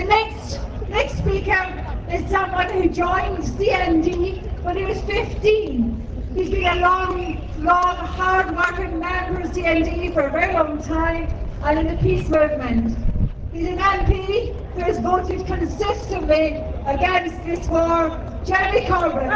The next speaker is someone who joined CND when he was 15. He's been a long, hard-working member of CND for a very long time and in the peace movement. He's an MP who has voted consistently against this war, Jeremy Corbyn.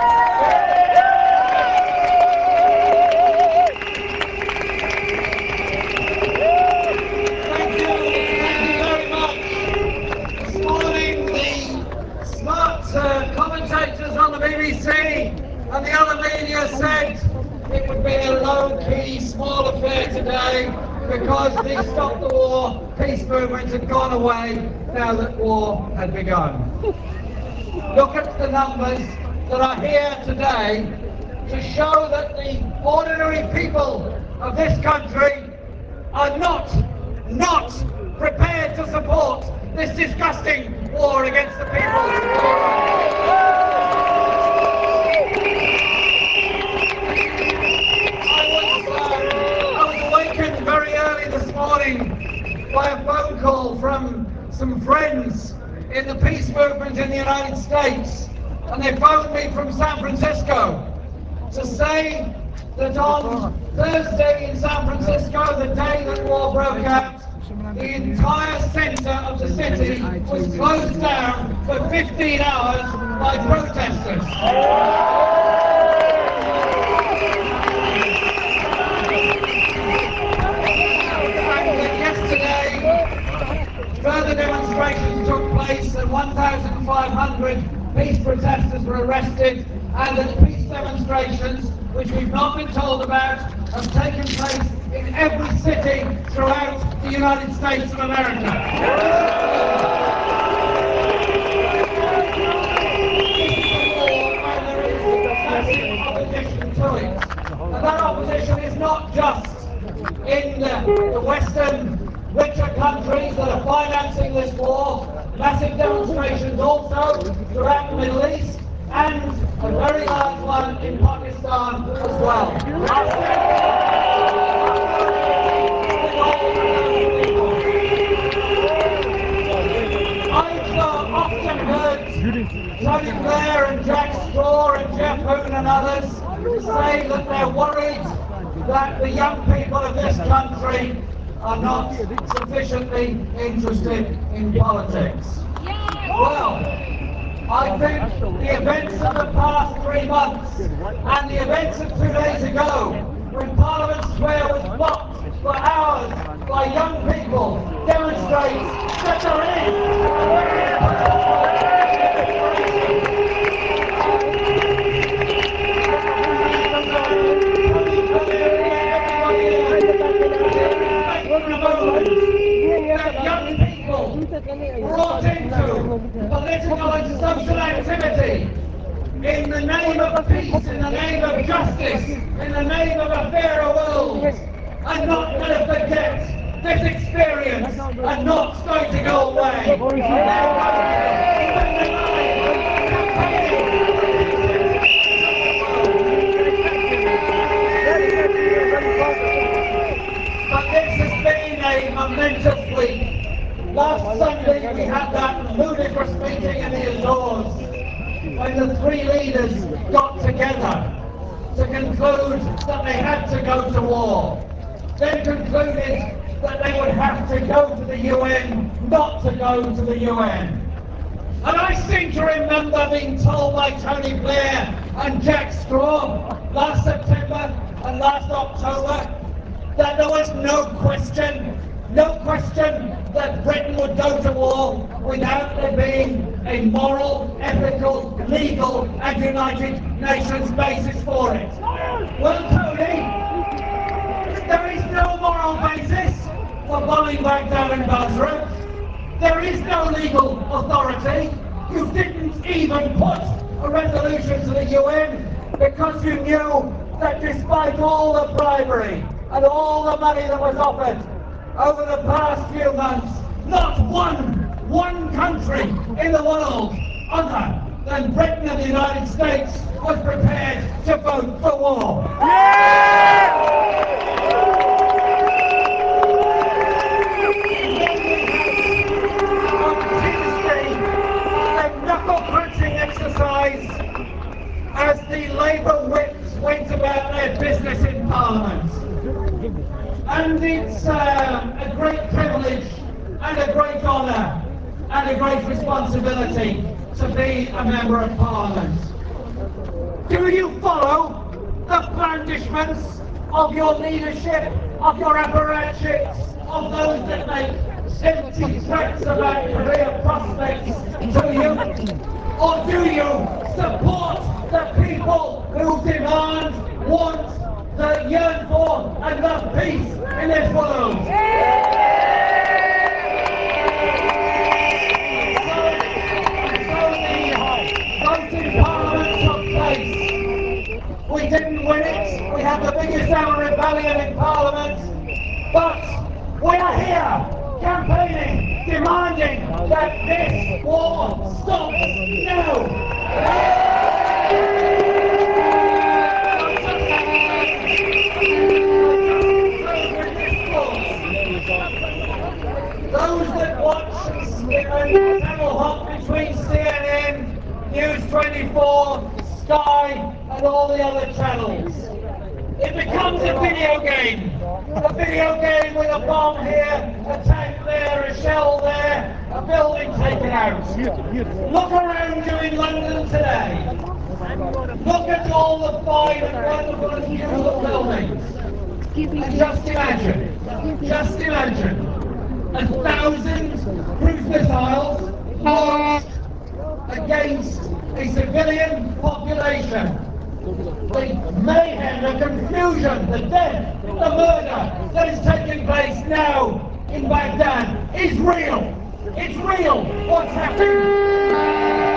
Thank you very much. This morning, the smart commentators on the BBC and the other media said it would be a low-key, small affair today because the Stop the War peace movement had gone away now that war had begun. Look at the numbers that are here today to show that the ordinary people of this country are not prepared to support this disgusting war against the people. I was awakened very early this morning by a phone call from some friends in the peace movement in the United States, and they phoned me from San Francisco to say that on Thursday in San Francisco, the day that war broke out, the entire centre of the city was closed down for 15 hours by protesters. Yesterday, further demonstrations took place and 1,500 peace protesters were arrested, and that peace demonstrations, which we've not been told about, have taken place in every city throughout the United States of America. This is a war and there is massive opposition to it. And that opposition is not just in the Western richer countries that are financing this war, massive demonstrations also throughout the Middle East, and a very large one in Pakistan as well. I've often heard Tony Blair and Jack Straw and Jeff Hoon and others say that they're worried that the young people of this country are not sufficiently interested in politics. Well, I think the events of the past 3 months and the events of 2 days ago, when Parliament Square was blocked for hours by young people, demonstrates that there is a very that young people brought into political and social activity in the name of peace, in the name of justice, in the name of a fairer world, are not going to forget this experience and not going to go away. But this has been a momentous week. Last Sunday we had that ludicrous meeting in the Azores when the 3 leaders got together to conclude that they had to go to war, then concluded that they would have to go to the UN, not to go to the UN. And I seem to remember being told by Tony Blair and Jack Straw last September and last October that there was no question that Britain would go to war without there being a moral, ethical, legal and United Nations basis for it. Well, Tony, there is no moral basis for bombing Baghdad and Basra. There is no legal authority. You didn't even put a resolution to the UN because you knew that despite all the bribery and all the money that was offered over the past few months, not one country in the world other than Britain and the United States was prepared to vote for war. Continued honour and a great responsibility to be a Member of Parliament. Do you follow the blandishments of your leadership, of your apparatchiks, of those that make empty threats about career prospects to you? Or do you support the people who demand, want, that yearn for and love peace in this world? So the vote in Parliament took place. We didn't win it. We had the biggest ever rebellion in Parliament. But we are here campaigning, demanding that this war stops now. Those that watch and channel hop between CNN, News 24, Sky and all the other channels. It becomes a video game. A video game with a bomb here, a tank there, a shell there, a building taken out. Look around you in London today. Look at all the fine and wonderful and beautiful buildings. And just imagine, 1,000 cruise missiles launched against a civilian population. The mayhem, the confusion, the death, the murder that is taking place now in Baghdad is real. It's real. What's happening?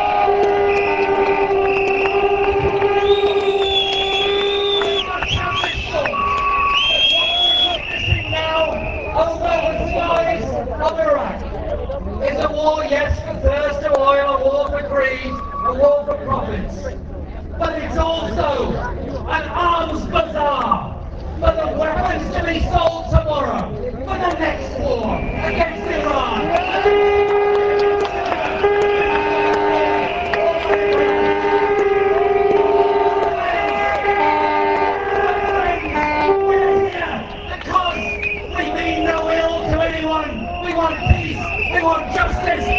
Over the skies of Iraq is a war, yes, for thirst of oil, a war for greed, a war for profits. But it's also an arms bazaar for the weapons to be sold tomorrow for the next war against Iran. Because we mean no ill to anyone. We want peace. We want justice.